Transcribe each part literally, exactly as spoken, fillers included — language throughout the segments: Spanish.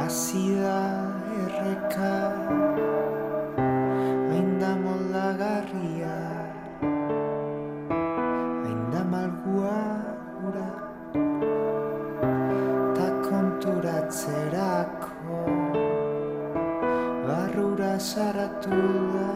Azida erreka ainda moldagarria ainda malgua ura ta konturatzerako barrura saratu da.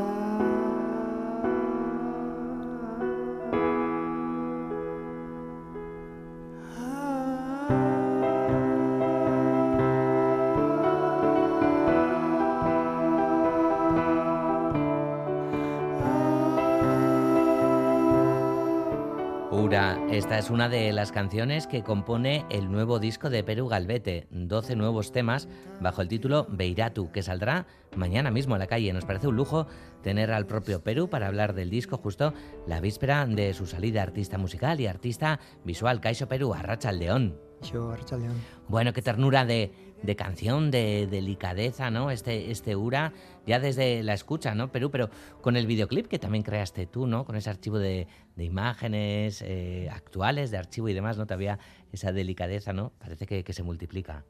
Ura, esta es una de las canciones que compone el nuevo disco de Peru Galvete, doce nuevos temas bajo el título Beiratu, que saldrá mañana mismo a la calle. Nos parece un lujo tener al propio Peru para hablar del disco justo la víspera de su salida, artista musical y artista visual. Kaixo Peru, arratsaldeon. Yo, arratsaldeon. Bueno, qué ternura de, de canción, de delicadeza, ¿no? Este, este Ura, ya desde la escucha, ¿no, Perú? Pero con el videoclip que también creaste tú, ¿no? Con ese archivo de, de imágenes eh, actuales, de archivo y demás, ¿no? Todavía esa delicadeza, ¿no? Parece que, que se multiplica.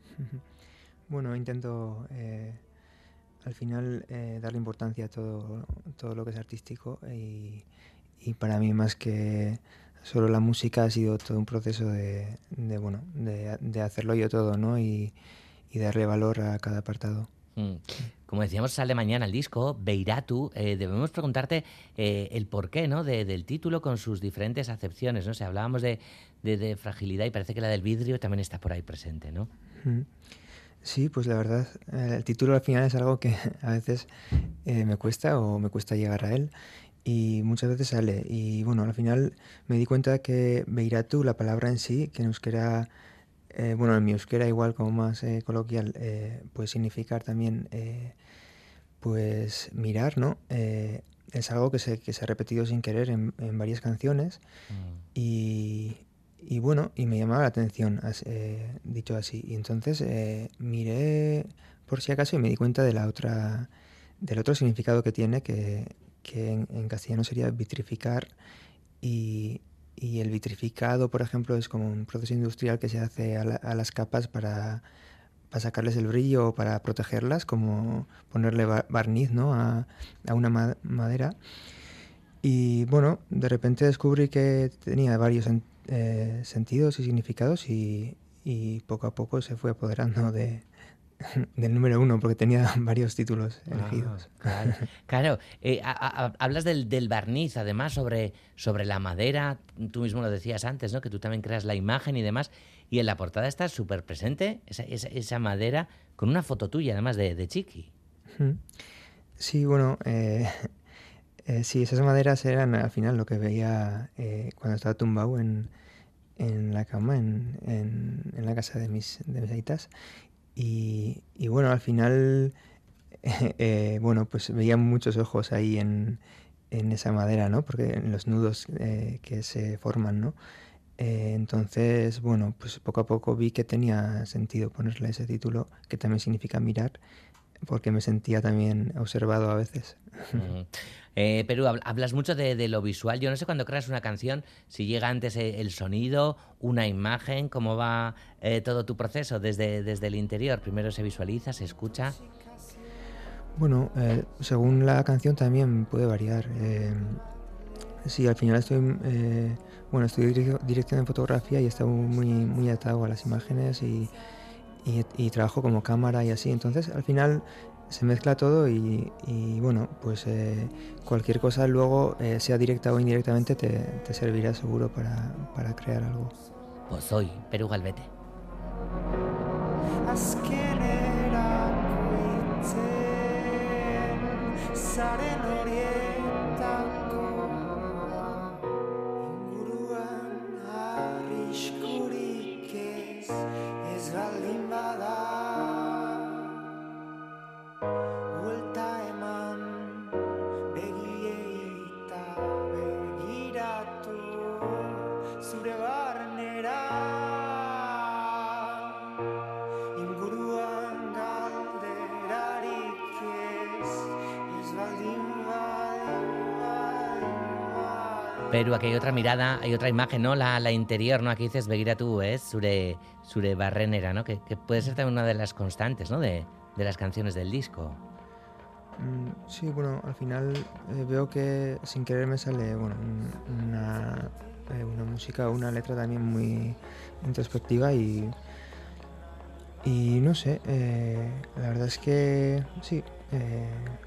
Bueno, intento eh, al final eh, darle importancia a todo, todo lo que es artístico y, y para mí más que solo la música ha sido todo un proceso de, de bueno, de, de hacerlo yo todo, ¿no? Y, y darle valor a cada apartado. Mm. Como decíamos, sale mañana el disco, Beiratu. Eh, debemos preguntarte eh, el porqué, ¿no? De, del título con sus diferentes acepciones, ¿no? O sea, hablábamos de, de, de fragilidad y parece que la del vidrio también está por ahí presente, ¿no? Sí, pues la verdad, el título al final es algo que a veces eh, me cuesta o me cuesta llegar a él. Y muchas veces sale. Y bueno, al final me di cuenta que Beiratu, la palabra en sí, que en euskera, eh, bueno, en mi euskera igual como más eh, coloquial, eh, puede significar también, eh, pues, mirar, ¿no? Eh, es algo que se, que se ha repetido sin querer en, en varias canciones. Mm. Y, y bueno, y me llamaba la atención, eh, dicho así. Y entonces eh, miré por si acaso y me di cuenta de la otra, del otro significado que tiene, que que en, en castellano sería vitrificar y, y el vitrificado, por ejemplo, es como un proceso industrial que se hace a, la, a las capas para, para sacarles el brillo o para protegerlas, como ponerle barniz, ¿no? a, a una ma- madera. Y bueno, de repente descubrí que tenía varios en, eh, sentidos y significados y, y poco a poco se fue apoderando de, del número uno, porque tenía varios títulos elegidos. Ah, claro, claro. Eh, a, a, hablas del, del barniz, además, sobre, sobre la madera. Tú mismo lo decías antes, ¿no? Que tú también creas la imagen y demás. Y en la portada está súper presente esa, esa, esa madera con una foto tuya, además, de, de Chiqui. Sí, bueno, eh, eh, sí, esas maderas eran al final lo que veía eh, cuando estaba tumbado en, en la cama, en, en, en la casa de mis, de mis aitas. Y, y bueno, al final, eh, eh, bueno, pues veía muchos ojos ahí en, en esa madera, ¿no? Porque en los nudos eh, que se forman, ¿no? Eh, entonces, bueno, pues poco a poco vi que tenía sentido ponerle ese título, que también significa mirar, porque me sentía también observado a veces. Mm. Eh, Perú, hablas mucho de, de lo visual. Yo no sé cuando creas una canción si llega antes el sonido, una imagen, cómo va eh, todo tu proceso desde, desde el interior. Primero se visualiza, se escucha. Bueno, eh, según la canción también puede variar. Eh, sí, al final estoy, eh, bueno, estoy dirección en fotografía y estoy muy, muy atado a las imágenes y, y, y trabajo como cámara y así. Entonces, al final se mezcla todo y, y bueno, pues eh, cualquier cosa luego, eh, sea directa o indirectamente, te, te servirá seguro para, para crear algo. Pues soy Peru Galvete. Pero aquí hay otra mirada, hay otra imagen, ¿no? La, la interior, ¿no? Aquí dices begiratu, ¿eh? Zure, zure barrenera, ¿no? Que, que puede ser también una de las constantes, ¿no? De, de las canciones del disco. Mm, sí, bueno, al final eh, veo que sin querer me sale, bueno, un- una, eh, una música, una letra también muy introspectiva y, y no sé, eh, la verdad es que sí, eh,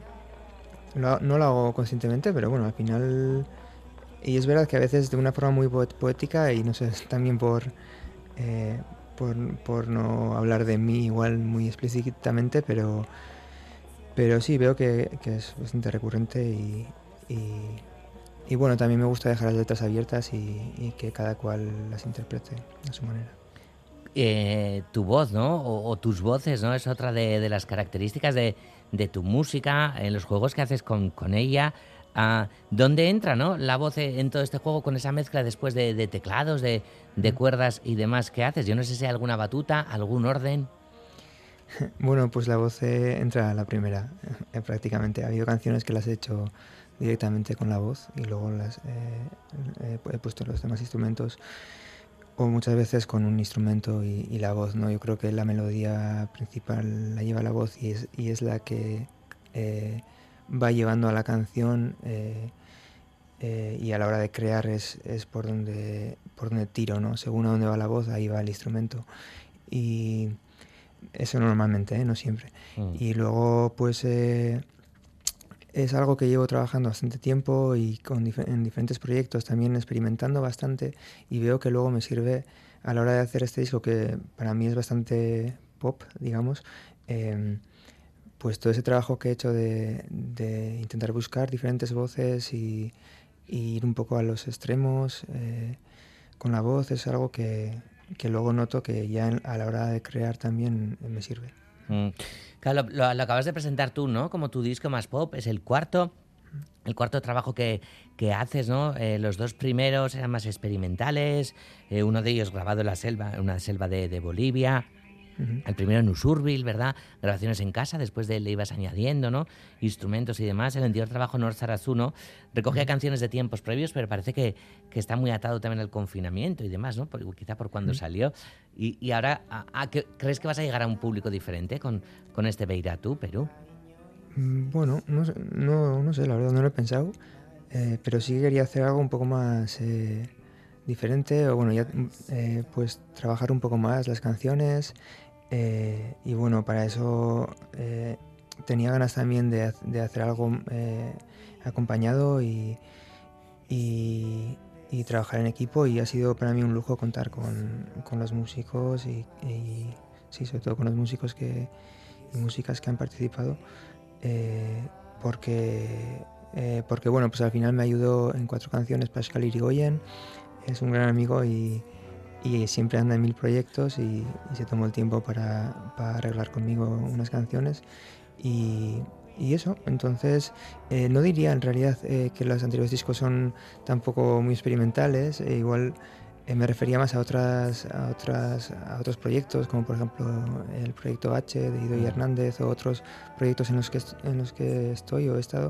lo ha- no lo hago conscientemente, pero bueno, al final, y es verdad que a veces de una forma muy poet- poética y no sé, también por, eh, por, por no hablar de mí igual muy explícitamente, pero, pero sí, veo que, que es bastante recurrente y, y, y bueno, también me gusta dejar las letras abiertas y, y que cada cual las interprete a su manera. Eh, tu voz, ¿no? O, o tus voces, ¿no? Es otra de, de las características de, de tu música, en los juegos que haces con, con ella. Ah, ¿dónde entra, no? La voz eh, en todo este juego con esa mezcla después de, de teclados, de, de Mm. cuerdas y demás que haces? Yo no sé si hay alguna batuta, algún orden. Bueno, pues la voz eh, entra a la primera, eh, prácticamente. Ha habido canciones que las he hecho directamente con la voz y luego las eh, eh, he puesto los demás instrumentos o muchas veces con un instrumento y, y la voz, ¿no? Yo creo que la melodía principal la lleva la voz y es, y es la que eh, va llevando a la canción eh, eh, y a la hora de crear es, es por donde por donde tiro, ¿no? Según a dónde va la voz, ahí va el instrumento. Y eso normalmente, ¿eh? No siempre. Mm. Y luego, pues, eh, es algo que llevo trabajando bastante tiempo y con dif- en diferentes proyectos también experimentando bastante y veo que luego me sirve a la hora de hacer este disco que para mí es bastante pop, digamos, eh, pues todo ese trabajo que he hecho de, de intentar buscar diferentes voces y, y ir un poco a los extremos eh, con la voz es algo que, que luego noto que ya en- a la hora de crear también me sirve. Mm. Claro, lo, lo- lo acabas de presentar tú, ¿no? Como tu disco más pop, es el cuarto. El cuarto trabajo que, que haces, ¿no? Eh, los dos primeros eran más experimentales, eh, uno de ellos grabado en la selva, en una selva de, de Bolivia. Ujú. El primero en Usurbil, ¿verdad? Grabaciones en casa, después de le ibas añadiendo, ¿no? Instrumentos y demás. El anterior trabajo, North Sarazuno, recogía Ujú. canciones de tiempos previos, pero parece que, que está muy atado también al confinamiento y demás, ¿no? Por, quizá por cuando Ujú. salió. Y, y ahora, ¿a, a qué- ¿crees que vas a llegar a un público diferente con, con este Beiratu, Perú? Mm, Bueno, no, sé- no, no sé, la verdad no lo he pensado, eh, pero sí quería hacer algo un poco más eh, diferente, o bueno, ya mm, eh, pues trabajar un poco más las canciones, eh, y bueno, para eso eh, tenía ganas también de, haz- de hacer algo eh, acompañado y, y, y trabajar en equipo, y ha sido para mí un lujo contar con, con los músicos y, y sí, sobre todo con los músicos que, y músicas que han participado eh, porque, eh, porque bueno, pues al final me ayudó en cuatro canciones Pascal Irigoyen, es un gran amigo y, y siempre anda en mil proyectos y, y se tomó el tiempo para, para arreglar conmigo unas canciones y, y eso, entonces eh, no diría en realidad eh, que los anteriores discos son tampoco muy experimentales, e igual eh, me refería más a otras, a otras a otros proyectos, como por ejemplo el proyecto H de Idoia Mm. Hernández o otros proyectos en los que, est- en los que estoy o he estado,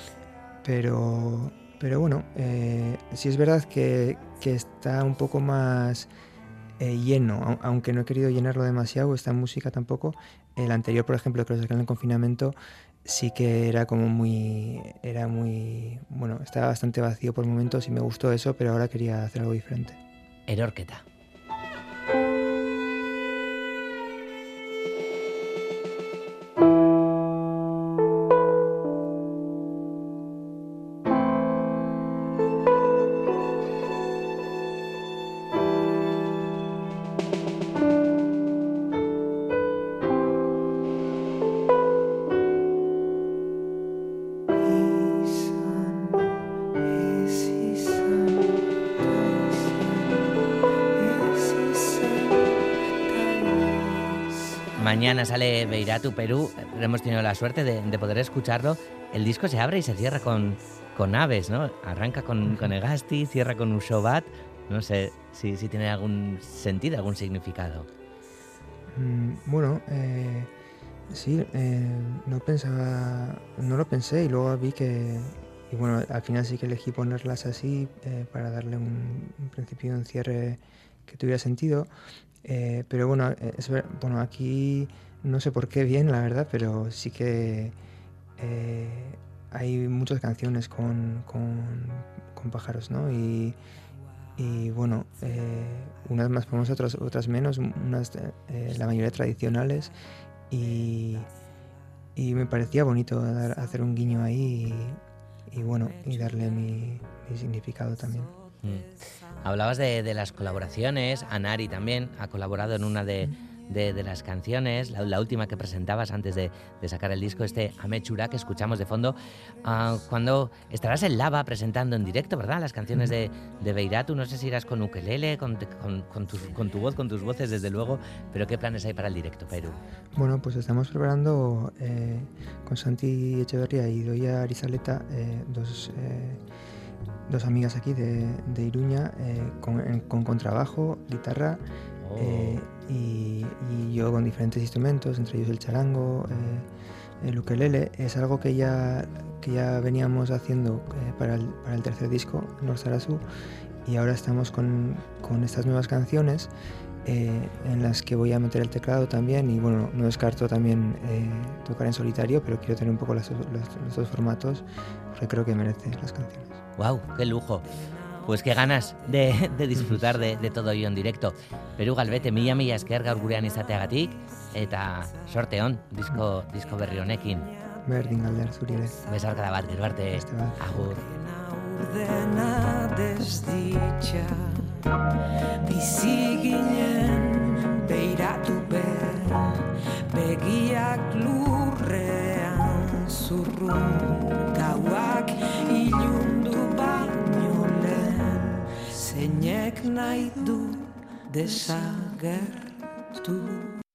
pero, pero bueno, eh, sí es verdad que, que está un poco más eh, lleno, au- aunque no he querido llenarlo demasiado, esta música tampoco. El anterior, por ejemplo, que lo saqué en el confinamiento, sí que era como muy, era muy, bueno, estaba bastante vacío por momentos y me gustó eso, pero ahora quería hacer algo diferente. Erorketa. Izan, ez izan, ta izan, ez izan, ta izan. Mañana sale Beiratu, Perú. Hemos tenido la suerte de, de poder escucharlo. El disco se abre y se cierra con, con aves, ¿no? Arranca con, con Egasti, cierra con Ushobat. No sé si, si tiene algún sentido, algún significado. Mm, bueno, eh, sí, eh, no pensaba, no lo pensé y luego vi que, y bueno, al final sí que elegí ponerlas así eh, para darle un, un principio y un cierre que tuviera sentido. Eh, pero bueno, eh, es ver- bueno, aquí no sé por qué bien, la verdad, pero sí que eh, hay muchas canciones con, con, con pájaros, ¿no? Y, y bueno, eh, unas más famosas, otras, otras menos, unas, eh, la mayoría tradicionales. Y, y me parecía bonito dar- hacer un guiño ahí y, y bueno, y darle mi, mi significado también. Mm. Hablabas de, de las colaboraciones, Anari también ha colaborado en una de, de- de las canciones, la, la última que presentabas antes de, de sacar el disco, este Amechura que escuchamos de fondo. Ah, cuando estarás en Lava presentando en directo, ¿verdad? Las canciones de, de Beiratu, no sé si irás con ukelele, con, te- con, con tus- con tu voz, con tus voces, desde luego, pero ¿qué planes hay para el directo, Perú? Bueno, pues estamos preparando eh, con Santi Echeverría y Doya Arizaleta, eh, dos, eh, dos amigas aquí de, de Iruña, eh, con, en- con contrabajo, guitarra Oh, eh, y, y yo con diferentes instrumentos, entre ellos el charango, eh, el ukelele. Es algo que ya, que ya veníamos haciendo eh, para, el, para el tercer disco, North Sarasu, y ahora estamos con, con estas nuevas canciones eh, en las que voy a meter el teclado también y bueno, no descarto también eh, tocar en solitario, pero quiero tener un poco las- los, los dos formatos porque creo que merecen las canciones. wow, qué lujo. Pues qué ganas de, de disfrutar de, de todo ello en directo. Perú Galbete, mila mila esker gaur gurean izateagatik, eta sorte on, disko, disko berri honekin. Berdin galder zuri ere. Besarkada bat, gero arte, Beste bat. agur. Ordena desdicha bizi ginen beiratu behar begiak lurrean zurrun gauak ilundu baino lehen zeinek nahi du desagertu